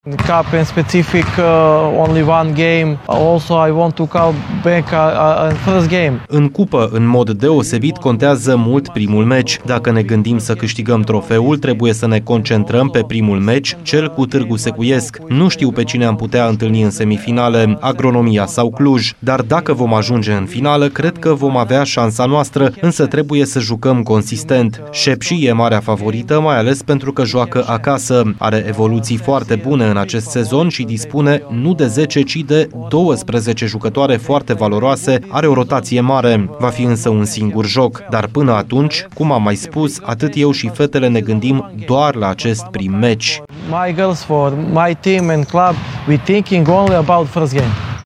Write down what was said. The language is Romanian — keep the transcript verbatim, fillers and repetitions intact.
In cup in specific, uh, only one game. Also, I want to come back uh, in first game. În cupă, în mod deosebit, contează mult primul meci. Dacă ne gândim să câștigăm trofeul, trebuie să ne concentrăm pe primul meci, cel cu Târgu Secuiesc. Nu știu pe cine am putea întâlni în semifinale, Agronomia sau Cluj, dar dacă vom ajunge în finală, cred că vom avea șansa noastră, însă trebuie să jucăm consistent. Șepși e marea favorită, mai ales pentru că joacă acasă. Are evoluții foarte bune în acest sezon și dispune nu de zece, ci de douăsprezece jucătoare foarte valoroase, are o rotație mare. Va fi însă un singur joc, dar până atunci, cum am mai spus, atât eu și fetele ne gândim doar la acest prim meci. My girls, for my team and club, we thinking only about first game.